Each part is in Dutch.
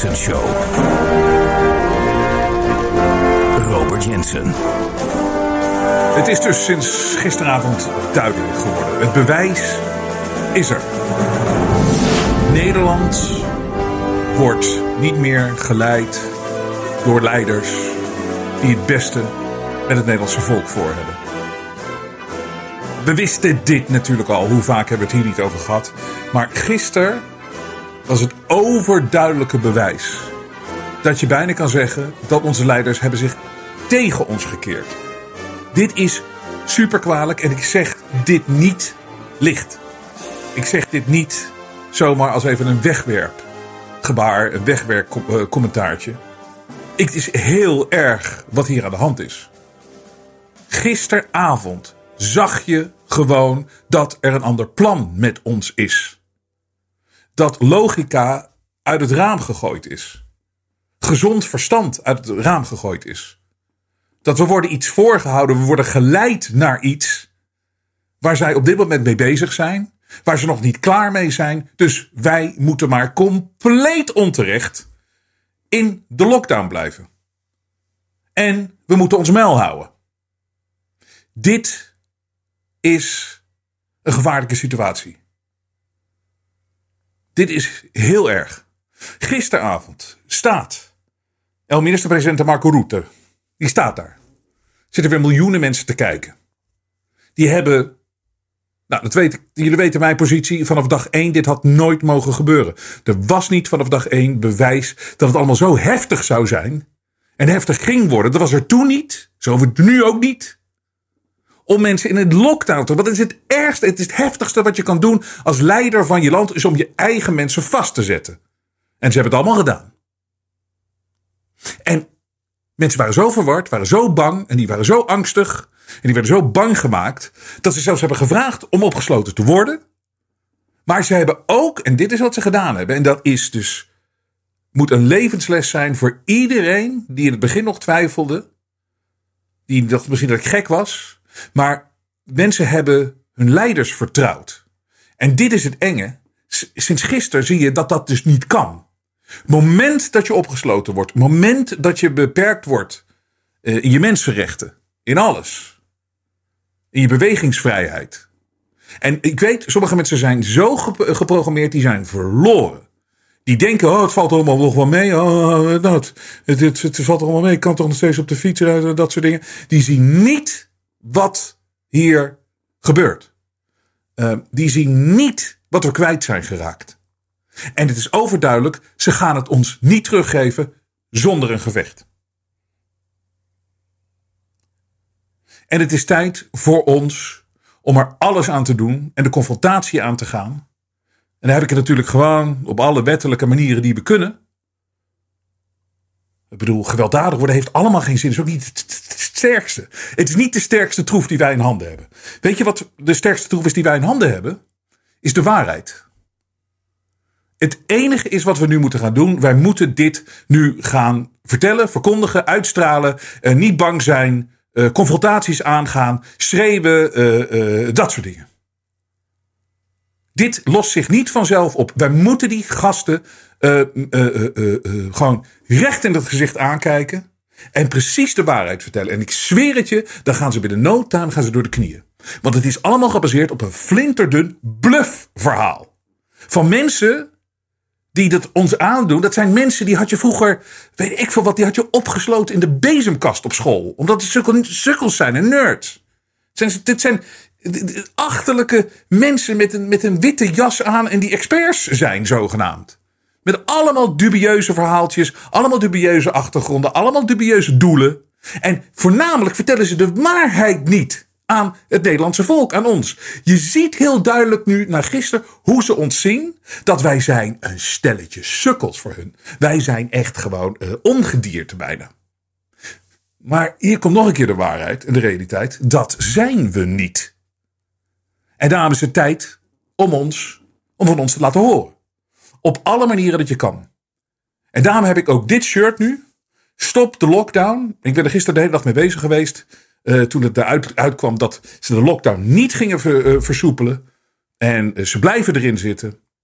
Jensen Show. Robert Jensen. Het is dus sinds gisteravond duidelijk geworden. Het bewijs is er. Nederland wordt niet meer geleid door leiders die het beste met het Nederlandse volk voor hebben. We wisten dit natuurlijk al. Hoe vaak hebben we het hier niet over gehad. Maar gisteren was het overduidelijke bewijs dat je bijna kan zeggen dat onze leiders hebben zich tegen ons gekeerd. Dit is super kwalijk en ik zeg dit niet licht. Ik zeg dit niet zomaar als even een wegwerpgebaar, een wegwerpcommentaartje. Het is heel erg wat hier aan de hand is. Gisteravond zag je gewoon dat er een ander plan met ons is. Dat logica uit het raam gegooid is. Gezond verstand uit het raam gegooid is. Dat we worden iets voorgehouden, we worden geleid naar iets waar zij op dit moment mee bezig zijn. Waar ze nog niet klaar mee zijn. Dus wij moeten maar compleet onterecht in de lockdown blijven. En we moeten ons mijl houden. Dit is een gevaarlijke situatie. Dit is heel erg. Gisteravond staat minister-president Marco Rutte. Die staat daar. Zitten weer miljoenen mensen te kijken. Die hebben... Nou, jullie weten mijn positie. Vanaf dag 1, dit had nooit mogen gebeuren. Er was niet vanaf dag 1 bewijs dat het allemaal zo heftig zou zijn. En heftig ging worden. Dat was er toen niet. Zo wordt het nu ook niet. Om mensen in een lockdown te... Wat is het ergste? Het is het heftigste wat je kan doen als leider van je land. Is om je eigen mensen vast te zetten. En ze hebben het allemaal gedaan. En mensen waren zo verward, waren zo bang. En die waren zo angstig. En die werden zo bang gemaakt. Dat ze zelfs hebben gevraagd om opgesloten te worden. Maar ze hebben ook, en dit is wat ze gedaan hebben. En dat is dus... Moet een levensles zijn voor iedereen die in het begin nog twijfelde. Die dacht misschien dat ik gek was. Maar mensen hebben hun leiders vertrouwd. En dit is het enge. Sinds gisteren zie je dat dat dus niet kan. Moment dat je opgesloten wordt. Moment dat je beperkt wordt. In je mensenrechten. In alles. In je bewegingsvrijheid. En ik weet, sommige mensen zijn zo geprogrammeerd. Die zijn verloren. Die denken, het valt allemaal nog wel mee. Het valt allemaal mee. Ik kan toch nog steeds op de fiets rijden. Dat soort dingen. Die zien niet wat hier gebeurt. Die zien niet wat we kwijt zijn geraakt. En het is overduidelijk, ze gaan het ons niet teruggeven zonder een gevecht. En het is tijd voor ons om er alles aan te doen en de confrontatie aan te gaan. En dan heb ik het natuurlijk gewoon op alle wettelijke manieren die we kunnen. Ik bedoel, gewelddadig worden heeft allemaal geen zin. Het is ook niet het sterkste. Het is niet de sterkste troef die wij in handen hebben. Weet je wat de sterkste troef is die wij in handen hebben? Is de waarheid. Het enige is wat we nu moeten gaan doen. Wij moeten dit nu gaan vertellen, verkondigen, uitstralen. Niet bang zijn. Confrontaties aangaan. Schreeuwen. Dat soort dingen. Dit lost zich niet vanzelf op. Wij moeten die gasten gewoon recht in het gezicht aankijken. En precies de waarheid vertellen. En ik zweer het je, dan gaan ze binnen no time door de knieën. Want het is allemaal gebaseerd op een flinterdun bluffverhaal. Van mensen die dat ons aandoen. Dat zijn mensen die had je vroeger, weet ik veel wat, die had je opgesloten in de bezemkast op school. Omdat het sukkels zijn en nerds. Dit zijn achterlijke mensen met een witte jas aan en die experts zijn zogenaamd. Met allemaal dubieuze verhaaltjes, allemaal dubieuze achtergronden, allemaal dubieuze doelen. En voornamelijk vertellen ze de waarheid niet aan het Nederlandse volk, aan ons. Je ziet heel duidelijk nu, na gisteren, hoe ze ons zien. Dat wij zijn een stelletje sukkels voor hun. Wij zijn echt gewoon ongedierte bijna. Maar hier komt nog een keer de waarheid en de realiteit. Dat zijn we niet. En daarom is het tijd om van ons te laten horen. Op alle manieren dat je kan. En daarom heb ik ook dit shirt nu. Stop de lockdown. Ik ben er gisteren de hele dag mee bezig geweest. Toen het eruit uitkwam dat ze de lockdown niet gingen versoepelen. En ze blijven erin zitten.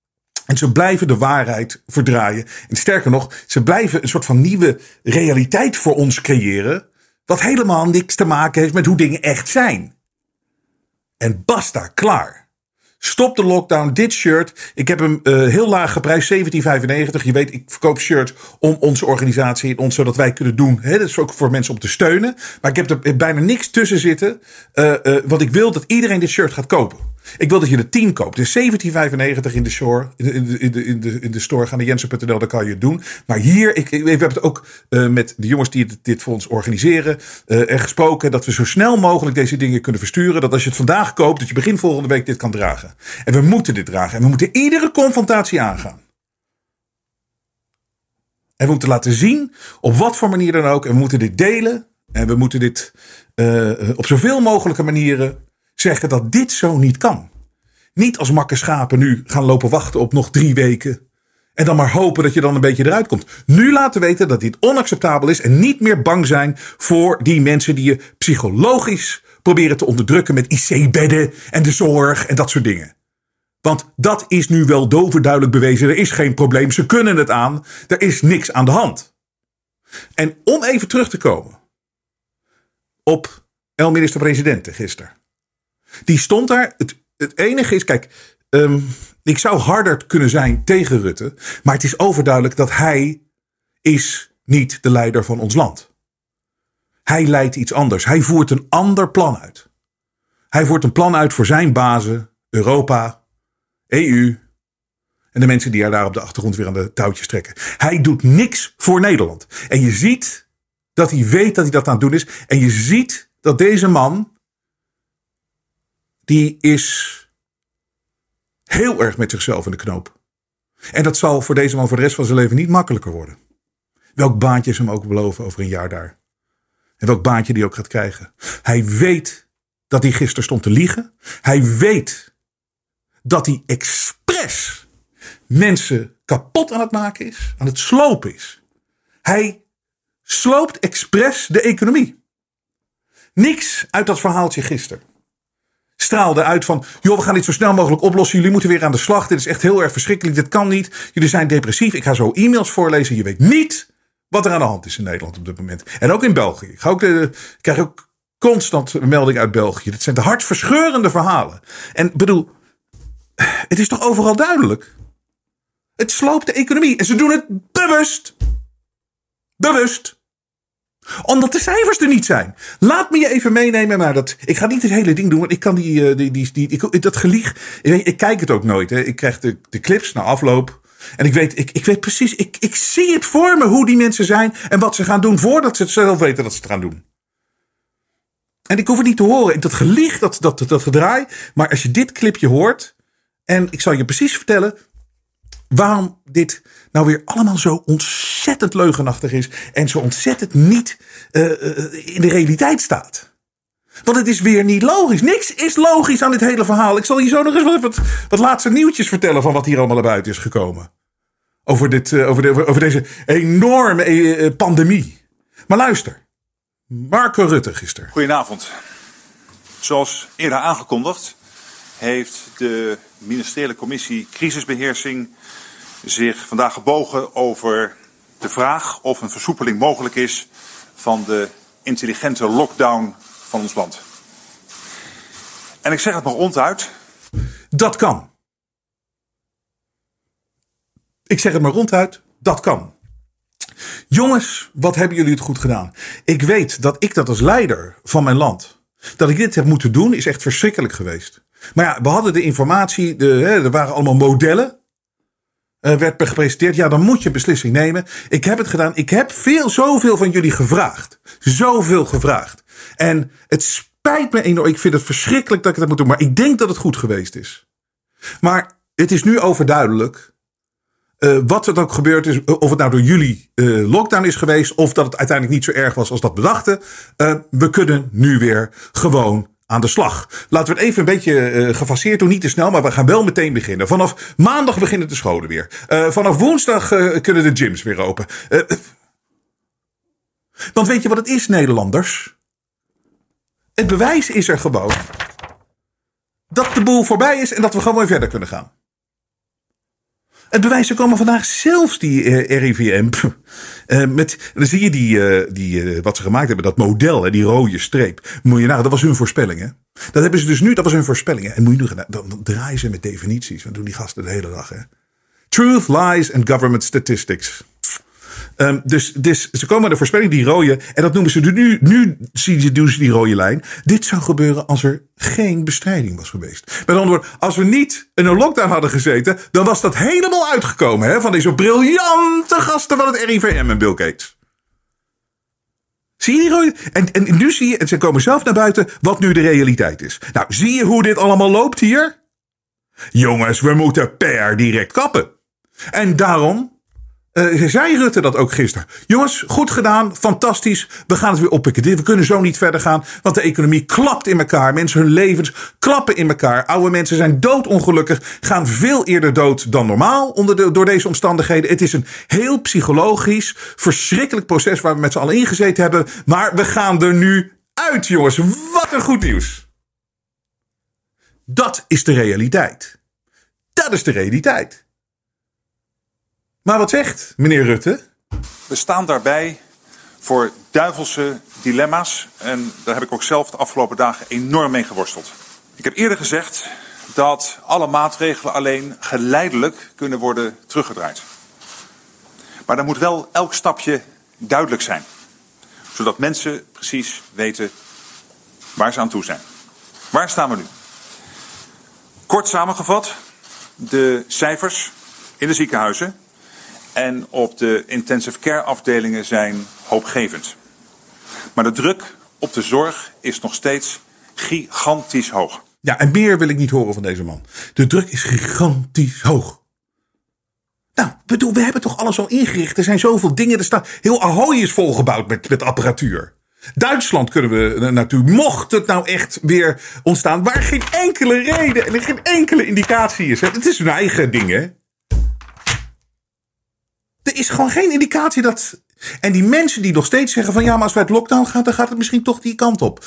En ze blijven de waarheid verdraaien. En sterker nog, ze blijven een soort van nieuwe realiteit voor ons creëren. Wat helemaal niks te maken heeft met hoe dingen echt zijn. En basta, klaar. Stop de lockdown, dit shirt. Ik heb hem heel laag geprijsd, €17,95. Je weet, ik verkoop shirts om onze organisatie, zodat wij kunnen doen. Hè, dat is ook voor mensen om te steunen. Maar ik heb er bijna niks tussen zitten. Want ik wil dat iedereen dit shirt gaat kopen. Ik wil dat je er 10 koopt. Dus €17,95 in de store. In de store. Ga naar jensen.nl, daar kan je het doen. Maar hier, we hebben het ook met de jongens die dit voor ons organiseren. Er gesproken dat we zo snel mogelijk deze dingen kunnen versturen. Dat als je het vandaag koopt, dat je begin volgende week dit kan dragen. En we moeten dit dragen. En we moeten iedere confrontatie aangaan. En we moeten laten zien, op wat voor manier dan ook. En we moeten dit delen. En we moeten dit op zoveel mogelijke manieren zeggen dat dit zo niet kan. Niet als makke schapen nu gaan lopen wachten op nog 3 weken. En dan maar hopen dat je dan een beetje eruit komt. Nu laten weten dat dit onacceptabel is. En niet meer bang zijn voor die mensen die je psychologisch proberen te onderdrukken met IC-bedden en de zorg en dat soort dingen. Want dat is nu wel doverduidelijk bewezen. Er is geen probleem. Ze kunnen het aan. Er is niks aan de hand. En om even terug te komen op El Minister-President gisteren. Die stond daar. Het enige is, kijk, ik zou harder kunnen zijn tegen Rutte. Maar het is overduidelijk dat hij is niet de leider van ons land. Hij leidt iets anders. Hij voert een ander plan uit. Hij voert een plan uit voor zijn bazen, Europa, EU en de mensen die er daar op de achtergrond weer aan de touwtjes trekken. Hij doet niks voor Nederland. En je ziet dat hij weet dat hij dat aan het doen is. En je ziet dat deze man, die is heel erg met zichzelf in de knoop. En dat zal voor deze man voor de rest van zijn leven niet makkelijker worden. Welk baantje is hem ook beloven over een jaar daar. En welk baantje die ook gaat krijgen. Hij weet dat hij gisteren stond te liegen. Hij weet dat hij expres mensen kapot aan het maken is. Aan het slopen is. Hij sloopt expres de economie. Niks uit dat verhaaltje gisteren straalde uit van, joh, we gaan dit zo snel mogelijk oplossen. Jullie moeten weer aan de slag. Dit is echt heel erg verschrikkelijk. Dit kan niet. Jullie zijn depressief. Ik ga zo e-mails voorlezen. Je weet niet wat er aan de hand is in Nederland op dit moment. En ook in België. Ik krijg ook constant meldingen uit België. Dit zijn de hartverscheurende verhalen. En bedoel, het is toch overal duidelijk. Het sloopt de economie. En ze doen het bewust. Bewust. Omdat de cijfers er niet zijn. Laat me je even meenemen. Maar ik ga niet het hele ding doen. Want ik kan dat gelieg. Ik kijk het ook nooit. Hè. Ik krijg de clips na afloop. En ik weet precies. Ik zie het voor me hoe die mensen zijn. En wat ze gaan doen voordat ze het zelf weten dat ze het gaan doen. En ik hoef het niet te horen. Dat gelieg, dat gedraai. Maar als je dit clipje hoort. En ik zal je precies vertellen waarom dit nou weer allemaal zo ontzettend leugenachtig is. En zo ontzettend niet in de realiteit staat. Want het is weer niet logisch. Niks is logisch aan dit hele verhaal. Ik zal je zo nog eens wat laatste nieuwtjes vertellen van wat hier allemaal naar buiten is gekomen. Over deze enorme pandemie. Maar luister. Marco Rutte gisteren. Goedenavond. Zoals eerder aangekondigd heeft de ministeriële commissie crisisbeheersing zich vandaag gebogen over de vraag of een versoepeling mogelijk is van de intelligente lockdown van ons land. En ik zeg het maar ronduit. Dat kan. Ik zeg het maar ronduit. Dat kan. Jongens, wat hebben jullie het goed gedaan. Ik weet dat ik dat als leider van mijn land, dat ik dit heb moeten doen, is echt verschrikkelijk geweest. Maar ja, we hadden de informatie, er waren allemaal modellen. Werd gepresenteerd. Ja, dan moet je een beslissing nemen. Ik heb het gedaan. Ik heb zoveel van jullie gevraagd. Zoveel gevraagd. En het spijt me enorm. Ik vind het verschrikkelijk dat ik dat moet doen. Maar ik denk dat het goed geweest is. Maar het is nu overduidelijk. Wat er ook gebeurd is. Of het nou door jullie lockdown is geweest. Of dat het uiteindelijk niet zo erg was als dat we dachten. We kunnen nu weer gewoon aan de slag. Laten we het even een beetje gefaseerd doen. Niet te snel, maar we gaan wel meteen beginnen. Vanaf maandag beginnen de scholen weer. Vanaf woensdag kunnen de gyms weer open. Want weet je wat het is, Nederlanders? Het bewijs is er gewoon dat de boel voorbij is en dat we gewoon weer verder kunnen gaan. Het bewijs, er komen vandaag zelfs die RIVM. Dan zie je wat ze gemaakt hebben, dat model, hè, die rode streep. Moet je nagaan, dat was hun voorspelling. Hè? Dat hebben ze dus nu, dat was hun voorspelling. Hè? En moet je nu gaan, dan draaien ze met definities. Wat doen die gasten de hele dag? Hè? Truth, lies and government statistics. Dus ze komen met de voorspelling, die rode. En dat noemen ze nu doen ze die rode lijn. Dit zou gebeuren als er geen bestrijding was geweest. Met andere woorden, als we niet in een lockdown hadden gezeten, dan was dat helemaal uitgekomen. Hè, van deze briljante gasten van het RIVM en Bill Gates. Zie je die rode? En nu zie je, en ze komen zelf naar buiten, wat nu de realiteit is. Nou, zie je hoe dit allemaal loopt hier? Jongens, we moeten per direct kappen. En daarom zei Rutte dat ook gisteren. Jongens, goed gedaan, fantastisch. We gaan het weer oppikken. We kunnen zo niet verder gaan, want de economie klapt in elkaar. Mensen, hun levens klappen in elkaar. Oude mensen zijn doodongelukkig, gaan veel eerder dood dan normaal door deze omstandigheden. Het is een heel psychologisch, verschrikkelijk proces waar we met z'n allen ingezeten hebben. Maar we gaan er nu uit, jongens. Wat een goed nieuws. Dat is de realiteit. Dat is de realiteit. Maar wat zegt meneer Rutte? We staan daarbij voor duivelse dilemma's. En daar heb ik ook zelf de afgelopen dagen enorm mee geworsteld. Ik heb eerder gezegd dat alle maatregelen alleen geleidelijk kunnen worden teruggedraaid. Maar dan moet wel elk stapje duidelijk zijn. Zodat mensen precies weten waar ze aan toe zijn. Waar staan we nu? Kort samengevat, de cijfers in de ziekenhuizen en op de intensive care afdelingen zijn hoopgevend. Maar de druk op de zorg is nog steeds gigantisch hoog. Ja, en meer wil ik niet horen van deze man. De druk is gigantisch hoog. Nou, we hebben toch alles al ingericht. Er zijn zoveel dingen. Er staat heel Ahoy is volgebouwd met apparatuur. Duitsland kunnen we naartoe. Mocht het nou echt weer ontstaan, waar geen enkele reden en geen enkele indicatie is. Het is hun eigen ding, hè. Er is gewoon geen indicatie dat. En die mensen die nog steeds zeggen van ja, maar als we uit lockdown gaan, dan gaat het misschien toch die kant op.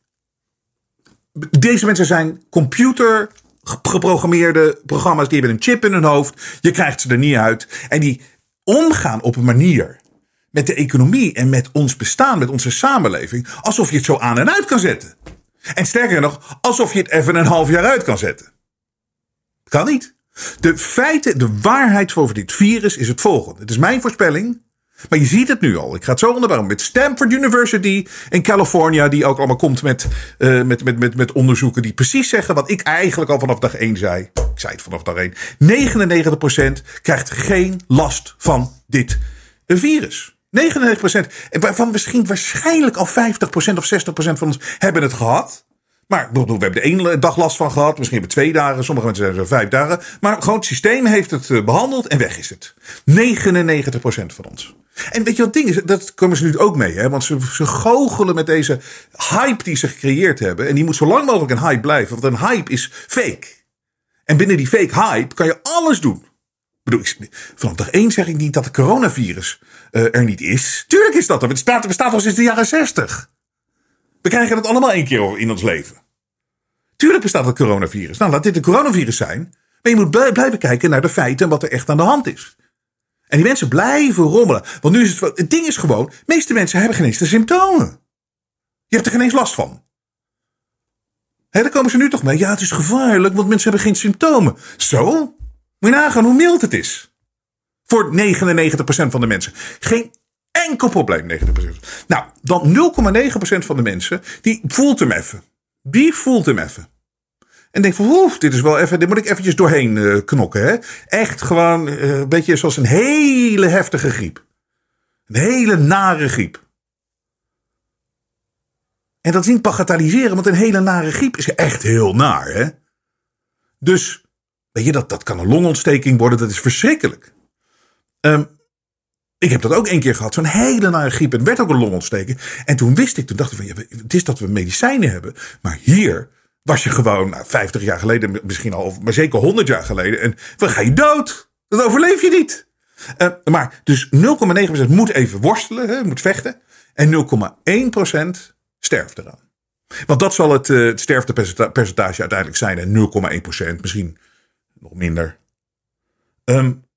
Deze mensen zijn computer geprogrammeerde programma's, die hebben een chip in hun hoofd. Je krijgt ze er niet uit. En die omgaan op een manier met de economie en met ons bestaan, met onze samenleving, alsof je het zo aan en uit kan zetten. En sterker nog, alsof je het even een half jaar uit kan zetten. Kan niet. De feiten, de waarheid over dit virus is het volgende. Het is mijn voorspelling, maar je ziet het nu al. Ik ga het zo onderbouwen. Met Stanford University in California, die ook allemaal komt met onderzoeken die precies zeggen wat ik eigenlijk al vanaf dag 1 zei. Ik zei het vanaf dag 1. 99% krijgt geen last van dit virus. 99%. En waarvan waarschijnlijk al 50% of 60% van ons hebben het gehad. Maar we hebben de ene dag last van gehad. Misschien hebben we 2 dagen. Sommige mensen zijn er 5 dagen. Maar gewoon het systeem heeft het behandeld en weg is het. 99% van ons. En weet je wat het ding is? Dat komen ze nu ook mee. Hè? Want ze goochelen met deze hype die ze gecreëerd hebben. En die moet zo lang mogelijk een hype blijven. Want een hype is fake. En binnen die fake hype kan je alles doen. Vanaf dag 1 zeg ik niet dat het coronavirus er niet is. Tuurlijk is dat er. Het bestaat al sinds de jaren 60. We krijgen het allemaal 1 keer in ons leven. Tuurlijk bestaat het coronavirus. Nou, laat dit een coronavirus zijn. Maar je moet blijven kijken naar de feiten en wat er echt aan de hand is. En die mensen blijven rommelen. Want nu is het ding is gewoon, de meeste mensen hebben geen eens de symptomen. Je hebt er geen eens last van. Hè, daar komen ze nu toch mee. Ja, het is gevaarlijk, want mensen hebben geen symptomen. Zo? Moet je nagaan hoe mild het is. Voor 99% van de mensen. Geen enkel probleem, 99%. Nou, dan 0,9% van de mensen, die voelt hem even. Die voelt hem even. En denkt van, dit is wel even, dit moet ik eventjes doorheen knokken. Hè? Echt gewoon een beetje zoals een hele heftige griep. Een hele nare griep. En dat is niet bagatelliseren, want een hele nare griep is echt heel naar. Hè? Dus, weet je, dat kan een longontsteking worden, dat is verschrikkelijk. Ik heb dat ook 1 keer gehad, zo'n hele nare griep. Het werd ook een longontsteking. En toen dacht ik van, ja, het is dat we medicijnen hebben. Maar hier was je gewoon 50 jaar geleden, misschien al, maar zeker 100 jaar geleden. En dan ga je dood. Dat overleef je niet. Maar dus 0,9% moet even worstelen, hè, moet vechten. En 0,1% sterft eraan. Want dat zal het sterftepercentage uiteindelijk zijn. 0,1%, misschien nog minder.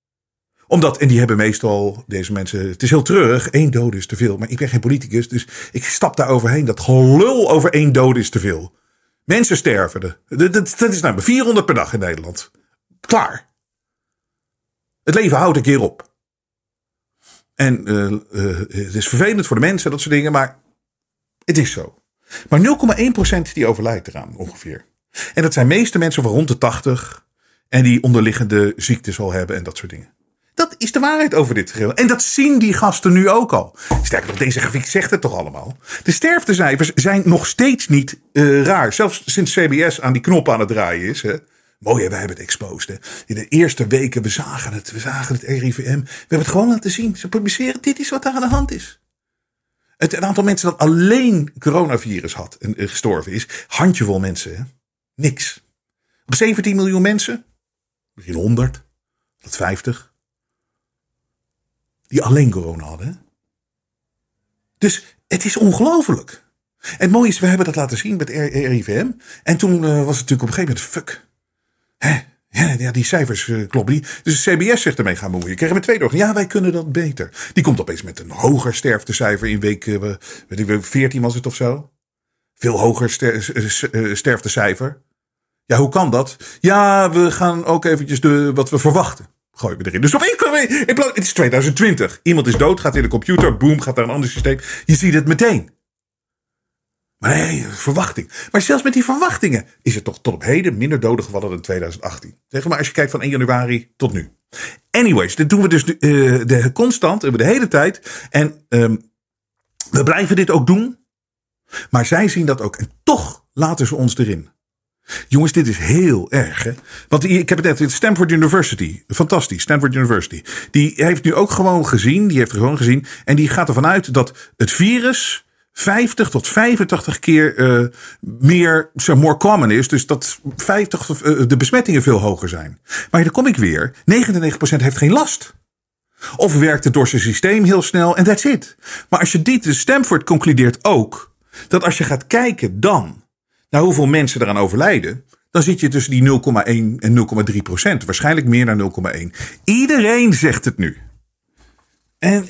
Omdat, en die hebben meestal, deze mensen, het is heel treurig, 1 dode is te veel. Maar ik ben geen politicus, dus ik stap daar overheen. Dat gelul over 1 dode is te veel. Mensen sterven. Dat is nou 400 per dag in Nederland. Klaar. Het leven houdt een keer op. En het is vervelend voor de mensen, dat soort dingen, maar het is zo. Maar 0,1% die overlijdt eraan ongeveer. En dat zijn meeste mensen van rond de 80 en die onderliggende ziektes al hebben en dat soort dingen. Dat is de waarheid over dit geheel. En dat zien die gasten nu ook al. Sterker nog, deze grafiek zegt het toch allemaal. De sterftecijfers zijn nog steeds niet raar. Zelfs sinds CBS aan die knop aan het draaien is. Hè. Mooi, wij hebben het exposed. Hè. In de eerste weken, we zagen het RIVM. We hebben het gewoon laten zien. Ze publiceren, dit is wat daar aan de hand is. Het aantal mensen dat alleen coronavirus had en gestorven is. Handjevol mensen. Hè. Niks. Op 17 miljoen mensen. Misschien 100. 150. Die alleen corona hadden. Dus het is ongelooflijk. En het mooie is, we hebben dat laten zien met RIVM. En toen was het natuurlijk op een gegeven moment, fuck. Ja, die cijfers kloppen niet. Dus CBS zegt ermee gaan bemoeien. Kregen we 2 dagen. Ja, wij kunnen dat beter. Die komt opeens met een hoger sterftecijfer in week 14 was het of zo. Veel hoger sterftecijfer. Ja, hoe kan dat? Ja, we gaan ook eventjes wat we verwachten. Gooien we erin. Dus het is 2020. Iemand is dood, gaat in de computer, boom, gaat naar een ander systeem. Je ziet het meteen. Maar nee, verwachting. Maar zelfs met die verwachtingen is het toch tot op heden minder doden gevallen dan 2018. Zeg maar als je kijkt van 1 januari tot nu. Anyways, dit doen we dus constant, de hele tijd. En we blijven dit ook doen. Maar zij zien dat ook. En toch laten ze ons erin. Jongens, dit is heel erg. Hè? Want ik heb het net, Stanford University. Fantastisch, Stanford University. Die heeft nu ook gewoon gezien. En die gaat ervan uit dat het virus 50 tot 85 keer meer more common is. Dus dat de besmettingen veel hoger zijn. Maar daar kom ik weer. 99% heeft geen last. Of werkt het door zijn systeem heel snel en that's it. Maar als je de Stanford concludeert ook dat als je gaat kijken dan naar hoeveel mensen eraan overlijden, dan zit je tussen die 0,1 en 0,3%. Waarschijnlijk meer dan 0,1. Iedereen zegt het nu. En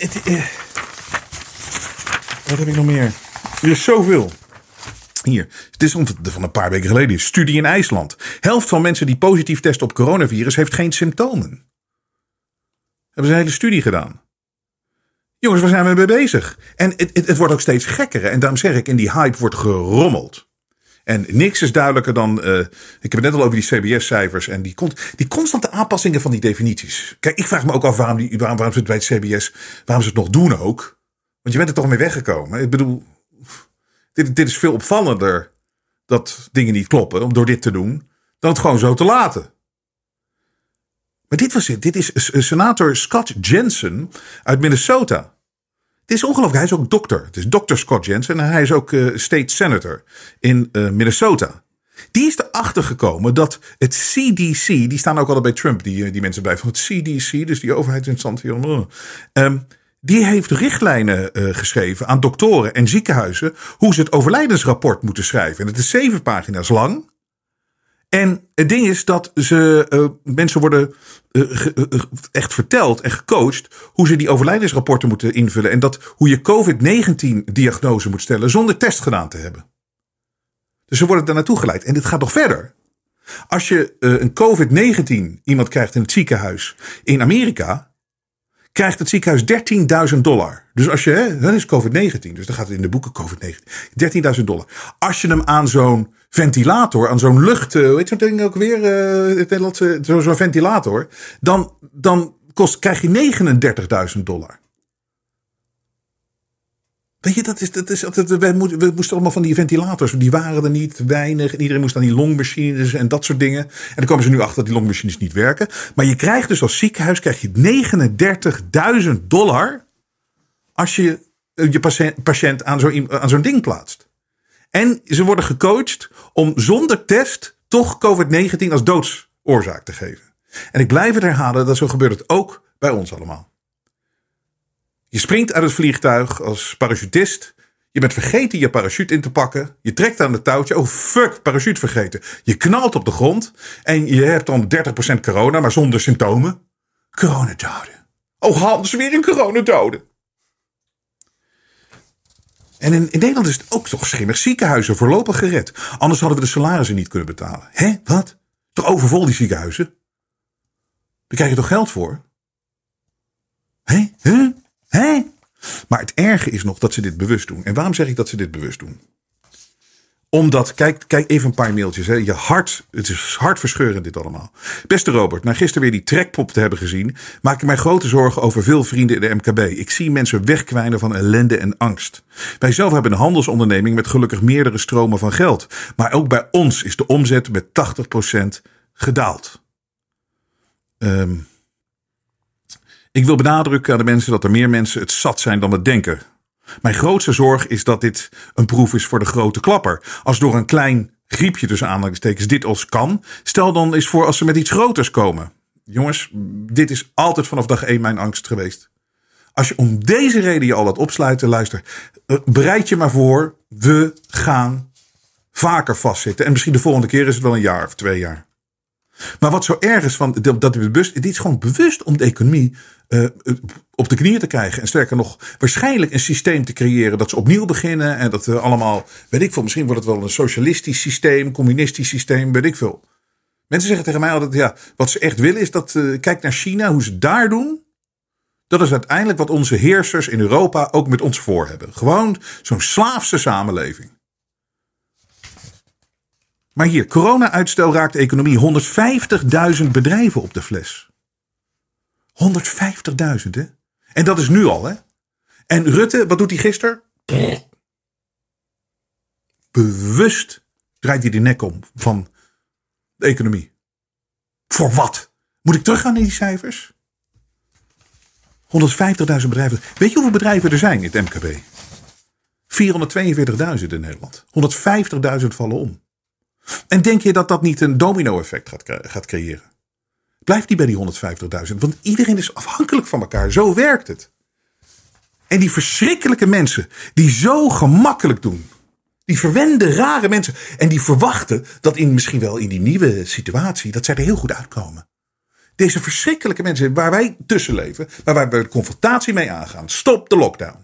wat heb ik nog meer? Er is zoveel. Hier, het is van een paar weken geleden. Studie in IJsland. Helft van mensen die positief testen op coronavirus heeft geen symptomen. Hebben ze een hele studie gedaan. Jongens, waar zijn we mee bezig? En het wordt ook steeds gekker. En daarom zeg ik, in die hype wordt gerommeld. En niks is duidelijker dan, ik heb het net al over die CBS-cijfers en die constante aanpassingen van die definities. Kijk, ik vraag me ook af waarom ze het bij het CBS, waarom ze het nog doen ook. Want je bent er toch mee weggekomen. Ik bedoel, dit is veel opvallender dat dingen niet kloppen om door dit te doen, dan het gewoon zo te laten. Maar dit was het. Dit is senator Scott Jensen uit Minnesota. Het is ongelooflijk. Hij is ook dokter. Het is Dr. Scott Jensen en hij is ook state senator in Minnesota. Die is erachter gekomen dat het CDC, die staan ook altijd bij Trump, die mensen bij van het CDC, dus die overheidsinstantie, die heeft richtlijnen geschreven aan doktoren en ziekenhuizen hoe ze het overlijdensrapport moeten schrijven. En het is 7 pagina's lang. En het ding is dat mensen worden echt verteld en gecoacht hoe ze die overlijdensrapporten moeten invullen. En hoe je COVID-19-diagnose moet stellen zonder test gedaan te hebben. Dus ze worden daar naartoe geleid. En dit gaat nog verder. Als je een COVID-19 iemand krijgt in het ziekenhuis in Amerika, krijgt het ziekenhuis $13.000. Dus als je, dan is COVID-19, dus dan gaat het in de boeken COVID-19, $13.000. Als je hem aan zo'n ventilator, aan zo'n lucht, weet je zo'n ding ook weer, zo'n ventilator, dan krijg je $39.000. Weet je, we moesten allemaal van die ventilators, die waren er niet, weinig. En iedereen moest aan die longmachines en dat soort dingen. En dan komen ze nu achter dat die longmachines niet werken. Maar je krijgt dus als ziekenhuis $39.000 als je patiënt aan zo'n ding plaatst. En ze worden gecoacht om zonder test toch COVID-19 als doodsoorzaak te geven. En ik blijf het herhalen dat zo gebeurt het ook bij ons allemaal. Je springt uit het vliegtuig als parachutist. Je bent vergeten je parachute in te pakken. Je trekt aan het touwtje. Oh fuck, parachute vergeten. Je knalt op de grond. En je hebt dan 30% corona, maar zonder symptomen. Coronadoden. Oh, Hans, weer een coronadode. En in Nederland is het ook toch schimmig. Ziekenhuizen voorlopig gered. Anders hadden we de salarissen niet kunnen betalen. Hè? Wat? Toch overvol die ziekenhuizen? Daar krijg je toch geld voor? Hè? Maar het erge is nog dat ze dit bewust doen. En waarom zeg ik dat ze dit bewust doen? Omdat, kijk even een paar mailtjes. Hè. Het is hartverscheurend dit allemaal. Beste Robert, na gisteren weer die trekpop te hebben gezien, maak ik mij grote zorgen over veel vrienden in de MKB. Ik zie mensen wegkwijnen van ellende en angst. Wij zelf hebben een handelsonderneming met gelukkig meerdere stromen van geld. Maar ook bij ons is de omzet met 80% gedaald. Ik wil benadrukken aan de mensen dat er meer mensen het zat zijn dan we denken. Mijn grootste zorg is dat dit een proef is voor de grote klapper. Als door een klein griepje tussen aanhalingstekens dit als kan, stel dan eens voor als ze met iets groters komen. Jongens, dit is altijd vanaf dag 1 mijn angst geweest. Als je om deze reden je al laat opsluiten, luister, bereid je maar voor, we gaan vaker vastzitten. En misschien de volgende keer is het wel een jaar of 2 jaar. Maar wat zo erg is van dat dit is gewoon bewust om de economie op de knieën te krijgen. En sterker nog, waarschijnlijk een systeem te creëren dat ze opnieuw beginnen. En dat allemaal, weet ik veel, misschien wordt het wel een socialistisch systeem, communistisch systeem, weet ik veel. Mensen zeggen tegen mij altijd, ja, wat ze echt willen is dat, kijk naar China, hoe ze het daar doen. Dat is uiteindelijk wat onze heersers in Europa ook met ons voor hebben. Gewoon zo'n slaafse samenleving. Maar hier, corona-uitstel raakt de economie 150.000 bedrijven op de fles. 150.000, hè? En dat is nu al, hè? En Rutte, wat doet hij gisteren? Bewust draait hij de nek om van de economie. Voor wat? Moet ik teruggaan in die cijfers? 150.000 bedrijven. Weet je hoeveel bedrijven er zijn in het MKB? 442.000 in Nederland. 150.000 vallen om. En denk je dat dat niet een domino-effect gaat creëren? Blijft die bij die 150.000? Want iedereen is afhankelijk van elkaar. Zo werkt het. En die verschrikkelijke mensen die zo gemakkelijk doen. Die verwende, rare mensen. En die verwachten dat misschien wel in die nieuwe situatie, dat zij er heel goed uitkomen. Deze verschrikkelijke mensen waar wij tussen leven, waar wij de confrontatie mee aangaan. Stop de lockdown.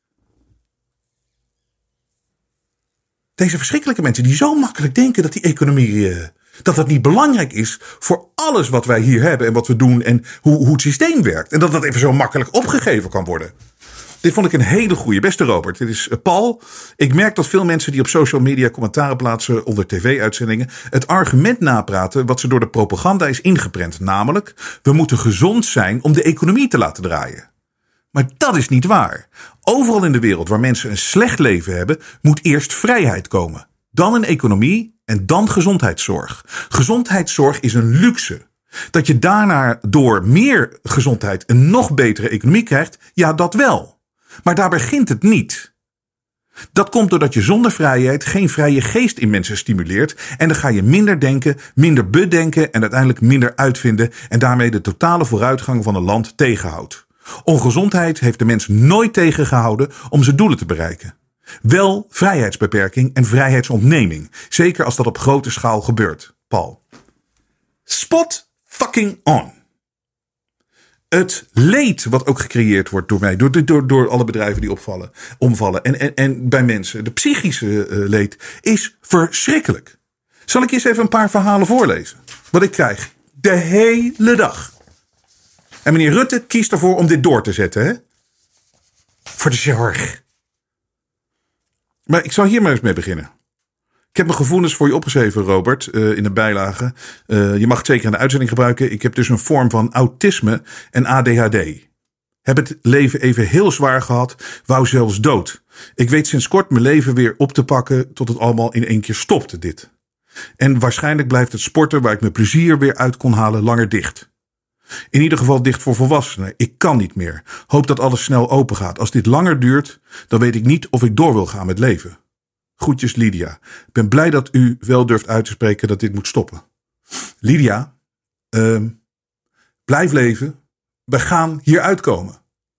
Deze verschrikkelijke mensen die zo makkelijk denken dat die economie, dat dat niet belangrijk is voor alles wat wij hier hebben en wat we doen en hoe het systeem werkt. En dat dat even zo makkelijk opgegeven kan worden. Dit vond ik een hele goeie. Beste Robert, dit is Paul. Ik merk dat veel mensen die op social media commentaren plaatsen onder tv-uitzendingen het argument napraten wat ze door de propaganda is ingeprent. Namelijk, we moeten gezond zijn om de economie te laten draaien. Maar dat is niet waar. Overal in de wereld waar mensen een slecht leven hebben, moet eerst vrijheid komen. Dan een economie en dan gezondheidszorg. Gezondheidszorg is een luxe. Dat je daarna door meer gezondheid een nog betere economie krijgt, ja, dat wel. Maar daar begint het niet. Dat komt doordat je zonder vrijheid geen vrije geest in mensen stimuleert. En dan ga je minder denken, minder bedenken en uiteindelijk minder uitvinden. En daarmee de totale vooruitgang van een land tegenhoudt. Ongezondheid heeft de mens nooit tegengehouden om zijn doelen te bereiken. Wel vrijheidsbeperking en vrijheidsontneming. Zeker als dat op grote schaal gebeurt. Paul. Spot fucking on. Het leed wat ook gecreëerd wordt door mij, door alle bedrijven die omvallen en bij mensen, de psychische leed, is verschrikkelijk. Zal ik eens even een paar verhalen voorlezen? Wat ik krijg de hele dag. En meneer Rutte kiest ervoor om dit door te zetten, hè? Voor de zorg. Maar ik zal hier maar eens mee beginnen. Ik heb mijn gevoelens voor je opgeschreven, Robert, in de bijlage. Je mag het zeker in de uitzending gebruiken. Ik heb dus een vorm van autisme en ADHD. Heb het leven even heel zwaar gehad, wou zelfs dood. Ik weet sinds kort mijn leven weer op te pakken tot het allemaal in één keer stopte, dit. En waarschijnlijk blijft het sporten waar ik mijn plezier weer uit kon halen langer dicht. In ieder geval dicht voor volwassenen. Ik kan niet meer. Hoop dat alles snel open gaat. Als dit langer duurt, dan weet ik niet of ik door wil gaan met leven. Groetjes Lydia. Ik ben blij dat u wel durft uit te spreken dat dit moet stoppen. Lydia, blijf leven. We gaan hier uitkomen.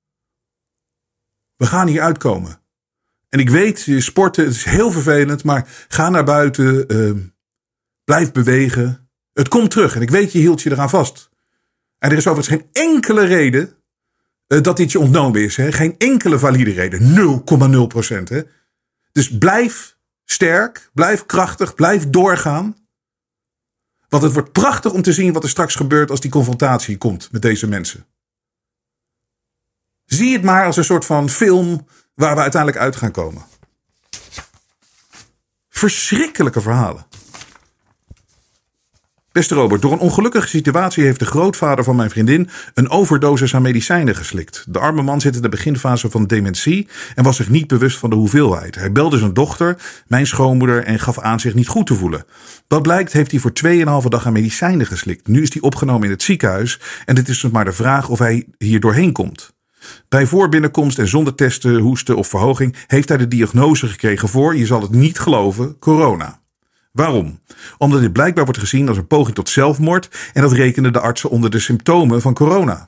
We gaan hier uitkomen. En ik weet, sporten, het is heel vervelend, maar ga naar buiten. Blijf bewegen. Het komt terug en ik weet, je hield je eraan vast. En er is overigens geen enkele reden dat dit je ontnomen is. Hè? Geen enkele valide reden. 0,0%. Hè? Dus blijf sterk, blijf krachtig, blijf doorgaan. Want het wordt prachtig om te zien wat er straks gebeurt als die confrontatie komt met deze mensen. Zie het maar als een soort van film waar we uiteindelijk uit gaan komen. Verschrikkelijke verhalen. Beste Robert, door een ongelukkige situatie heeft de grootvader van mijn vriendin een overdosis aan medicijnen geslikt. De arme man zit in de beginfase van dementie en was zich niet bewust van de hoeveelheid. Hij belde zijn dochter, mijn schoonmoeder, en gaf aan zich niet goed te voelen. Wat blijkt heeft hij voor 2,5 dag aan medicijnen geslikt. Nu is hij opgenomen in het ziekenhuis en het is dus maar de vraag of hij hier doorheen komt. Bij voorbinnenkomst en zonder testen, hoesten of verhoging heeft hij de diagnose gekregen voor, je zal het niet geloven, corona. Waarom? Omdat dit blijkbaar wordt gezien als een poging tot zelfmoord en dat rekenen de artsen onder de symptomen van corona.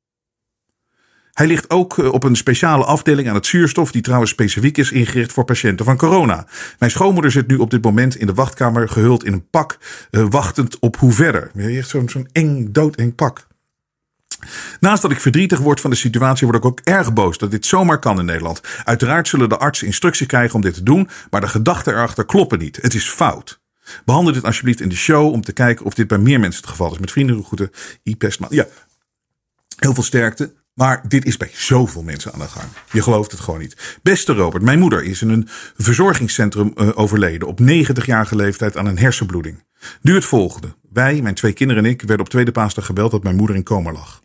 Hij ligt ook op een speciale afdeling aan het zuurstof die trouwens specifiek is ingericht voor patiënten van corona. Mijn schoonmoeder zit nu op dit moment in de wachtkamer gehuld in een pak, wachtend op hoe verder. Echt zo'n eng, doodeng pak. Naast dat ik verdrietig word van de situatie, word ik ook erg boos dat dit zomaar kan in Nederland. Uiteraard zullen de artsen instructie krijgen om dit te doen, maar de gedachten erachter kloppen niet. Het is fout. Behandel dit alsjeblieft in de show om te kijken of dit bij meer mensen het geval is. Met vriendelijke groeten, I-Pest. Ja, heel veel sterkte. Maar dit is bij zoveel mensen aan de gang. Je gelooft het gewoon niet. Beste Robert, mijn moeder is in een verzorgingscentrum overleden op 90-jarige leeftijd aan een hersenbloeding. Nu het volgende. Wij, mijn 2 kinderen en ik, werden op tweede paasdag gebeld dat mijn moeder in coma lag.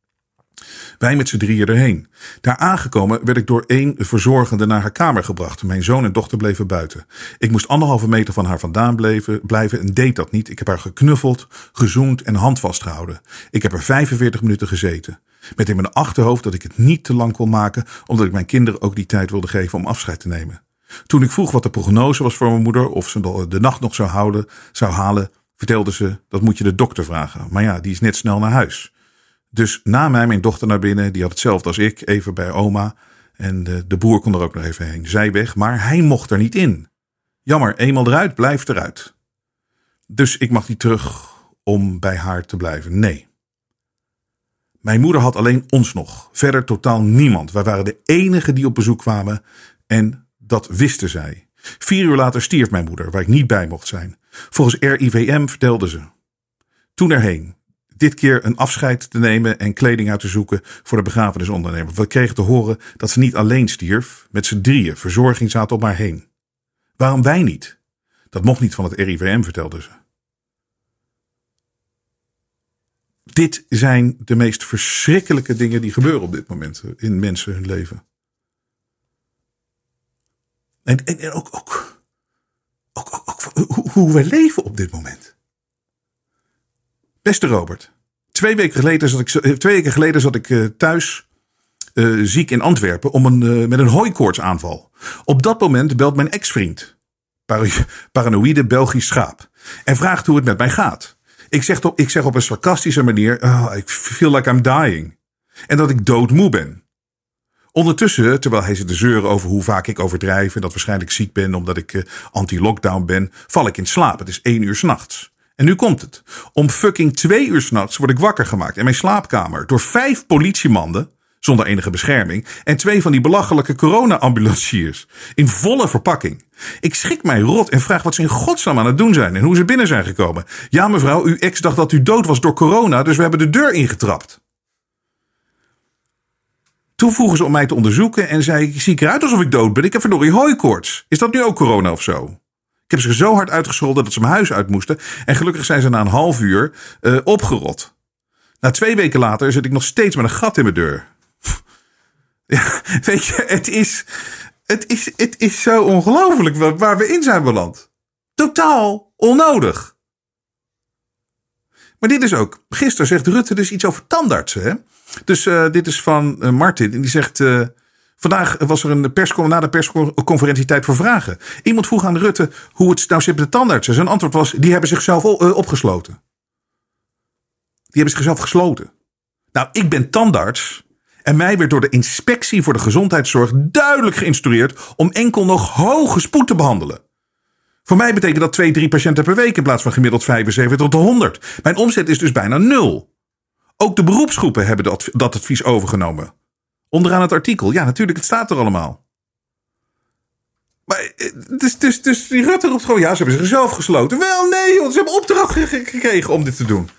Wij met z'n 3 erheen. Daar aangekomen werd ik door 1 verzorgende naar haar kamer gebracht. Mijn zoon en dochter bleven buiten. Ik moest 1,5 meter van haar vandaan blijven en deed dat niet. Ik heb haar geknuffeld, gezoend en hand vastgehouden. Ik heb er 45 minuten gezeten. Met in mijn achterhoofd dat ik het niet te lang kon maken, omdat ik mijn kinderen ook die tijd wilde geven om afscheid te nemen. Toen ik vroeg wat de prognose was voor mijn moeder, of ze de nacht nog zou halen, vertelde ze, dat moet je de dokter vragen. Maar ja, die is net snel naar huis. Dus na mij mijn dochter naar binnen, die had hetzelfde als ik, even bij oma. En de broer kon er ook nog even heen. Zij weg, maar hij mocht er niet in. Jammer, eenmaal eruit, blijft eruit. Dus ik mag niet terug om bij haar te blijven. Nee. Mijn moeder had alleen ons nog. Verder totaal niemand. Wij waren de enigen die op bezoek kwamen. En dat wisten zij. 4 uur later stierf mijn moeder, waar ik niet bij mocht zijn. Volgens RIVM vertelde ze. Toen erheen. Dit keer een afscheid te nemen en kleding uit te zoeken voor de begrafenisondernemer. We kregen te horen dat ze niet alleen stierf. Met z'n 3 verzorging zaten op haar heen. Waarom wij niet? Dat mocht niet van het RIVM, vertelde ze. Dit zijn de meest verschrikkelijke dingen die gebeuren op dit moment in mensen hun leven. En ook hoe wij leven op dit moment. Beste Robert, 2 weken geleden zat ik thuis ziek in Antwerpen met een hooikoortsaanval. Op dat moment belt mijn ex-vriend, paranoïde Belgisch schaap, en vraagt hoe het met mij gaat. Ik zeg op een sarcastische manier, I feel like I'm dying. En dat ik doodmoe ben. Ondertussen, terwijl hij zit te zeuren over hoe vaak ik overdrijf en dat waarschijnlijk ziek ben omdat ik anti-lockdown ben, val ik in slaap. Het is 1 uur 's nachts. En nu komt het. Om fucking 2 uur 's nachts word ik wakker gemaakt in mijn slaapkamer door 5 politiemannen, zonder enige bescherming, en 2 van die belachelijke corona-ambulanciers in volle verpakking. Ik schrik mij rot en vraag wat ze in godsnaam aan het doen zijn en hoe ze binnen zijn gekomen. Ja mevrouw, uw ex dacht dat u dood was door corona, dus we hebben de deur ingetrapt. Toen vroegen ze om mij te onderzoeken en zei ik, zie ik eruit alsof ik dood ben? Ik heb verdorie hooikoorts. Is dat nu ook corona of zo? Ik heb ze zo hard uitgescholden dat ze mijn huis uit moesten. En gelukkig zijn ze na een half uur opgerot. 2 weken later zit ik nog steeds met een gat in mijn deur. Ja, weet je, het is zo ongelooflijk waar we in zijn beland. Totaal onnodig. Maar dit is ook. Gisteren zegt Rutte dus iets over tandartsen. Hè? Dus dit is van Martin. En die zegt, vandaag was er na de persconferentie tijd voor vragen. Iemand vroeg aan Rutte hoe het nou zit met de tandartsen. Zijn antwoord was, die hebben zichzelf opgesloten. Die hebben zichzelf gesloten. Nou, ik ben tandarts. En mij werd door de inspectie voor de gezondheidszorg duidelijk geïnstrueerd om enkel nog hoge spoed te behandelen. Voor mij betekent dat 2-3 patiënten per week in plaats van gemiddeld 75 tot 100. Mijn omzet is dus bijna 0. Ook de beroepsgroepen hebben dat advies overgenomen. Onderaan het artikel. Ja, natuurlijk, het staat er allemaal. Maar dus die Rutte roept gewoon, ja, ze hebben zichzelf gesloten. Wel, nee, joh, ze hebben opdracht gekregen om dit te doen.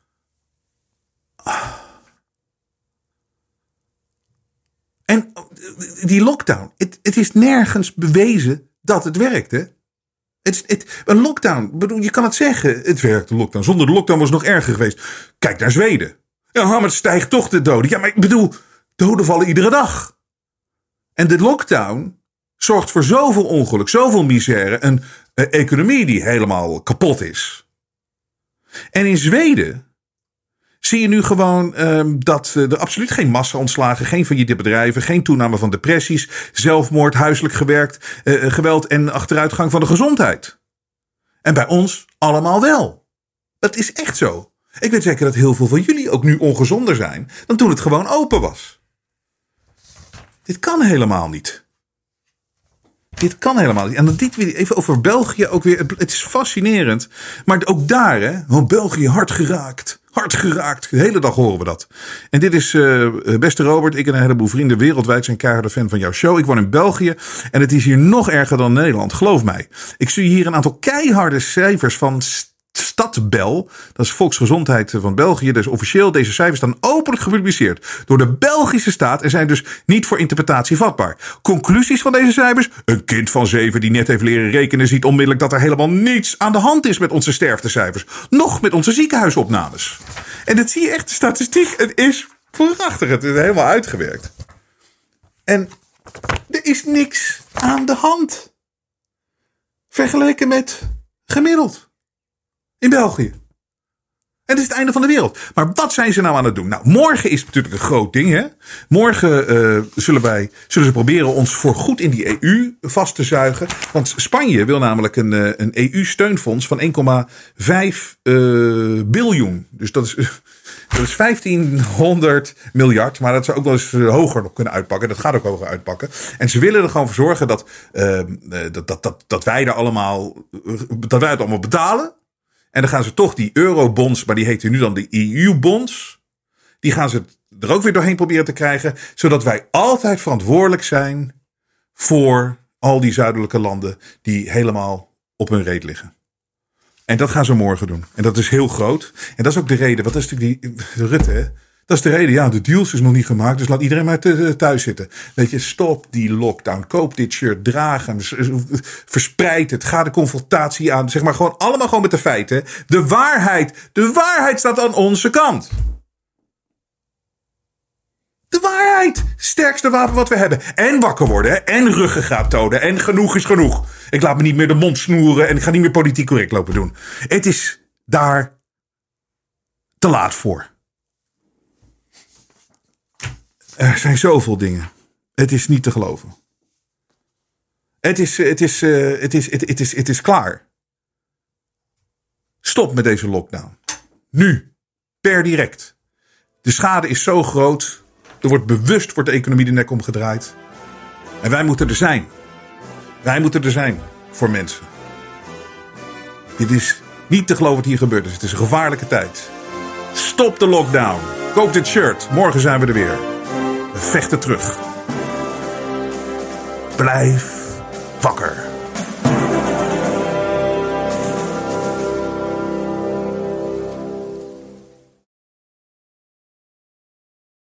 En die lockdown, het is nergens bewezen dat het werkt, hè? Een lockdown, bedoel, je kan het zeggen, het werkt, de lockdown. Zonder de lockdown was het nog erger geweest. Kijk naar Zweden. Ja, maar het stijgt toch de doden. Ja, maar ik bedoel, doden vallen iedere dag. En de lockdown zorgt voor zoveel ongeluk, zoveel misère. Een economie die helemaal kapot is. En in Zweden zie je nu gewoon dat er absoluut geen massa-ontslagen, geen failliete bedrijven, geen toename van depressies, zelfmoord, huiselijk geweld en achteruitgang van de gezondheid. En bij ons allemaal wel. Dat is echt zo. Ik weet zeker dat heel veel van jullie ook nu ongezonder zijn dan toen het gewoon open was. Dit kan helemaal niet. Dit kan helemaal niet. En dan dit weer even over België ook weer. Het is fascinerend. Maar ook daar, hè. Want België hard geraakt. Hard geraakt. De hele dag horen we dat. En dit is, beste Robert, ik en een heleboel vrienden wereldwijd zijn keiharde fan van jouw show. Ik woon in België en het is hier nog erger dan Nederland. Geloof mij. Ik zie hier een aantal keiharde cijfers van Stadbel, dat is Volksgezondheid van België. Dus officieel, deze cijfers staan openlijk gepubliceerd door de Belgische staat en zijn dus niet voor interpretatie vatbaar. Conclusies van deze cijfers? Een kind van 7 die net heeft leren rekenen ziet onmiddellijk dat er helemaal niets aan de hand is met onze sterftecijfers. Nog met onze ziekenhuisopnames. En dat zie je echt, de statistiek, het is prachtig. Het is helemaal uitgewerkt. En er is niks aan de hand. Vergeleken met gemiddeld. In België. En het is het einde van de wereld. Maar wat zijn ze nou aan het doen? Nou, morgen is natuurlijk een groot ding, hè? Morgen zullen ze proberen ons voorgoed in die EU vast te zuigen. Want Spanje wil namelijk een EU-steunfonds van 1,5 biljoen. Dus dat is 1500 miljard. Maar dat zou ook wel eens hoger nog kunnen uitpakken. Dat gaat ook hoger uitpakken. En ze willen er gewoon voor zorgen dat wij er allemaal, dat wij het allemaal betalen. En dan gaan ze toch die eurobonds, maar die heten nu dan de EU-bonds. Die gaan ze er ook weer doorheen proberen te krijgen. Zodat wij altijd verantwoordelijk zijn voor al die zuidelijke landen die helemaal op hun reet liggen. En dat gaan ze morgen doen. En dat is heel groot. En dat is ook de reden. Wat is natuurlijk die Rutte, hè? Dat is de reden. Ja, de deals is nog niet gemaakt. Dus laat iedereen maar thuis zitten. Weet je, stop die lockdown. Koop dit shirt. Draag hem. Verspreid het. Ga de confrontatie aan. Zeg maar gewoon allemaal gewoon met de feiten. De waarheid staat aan onze kant. De waarheid. Sterkste wapen wat we hebben. En wakker worden. Hè? En ruggengraat tonen. En genoeg is genoeg. Ik laat me niet meer de mond snoeren. En ik ga niet meer politiek correct lopen doen. Het is daar te laat voor. Er zijn zoveel dingen. Het is niet te geloven. Het is klaar. Stop met deze lockdown. Nu. Per direct. De schade is zo groot. Er wordt bewust de economie de nek omgedraaid. En wij moeten er zijn. Wij moeten er zijn voor mensen. Dit is niet te geloven wat hier gebeurd is. Het is een gevaarlijke tijd. Stop de lockdown. Koop dit shirt. Morgen zijn we er weer. We vechten terug. Blijf wakker.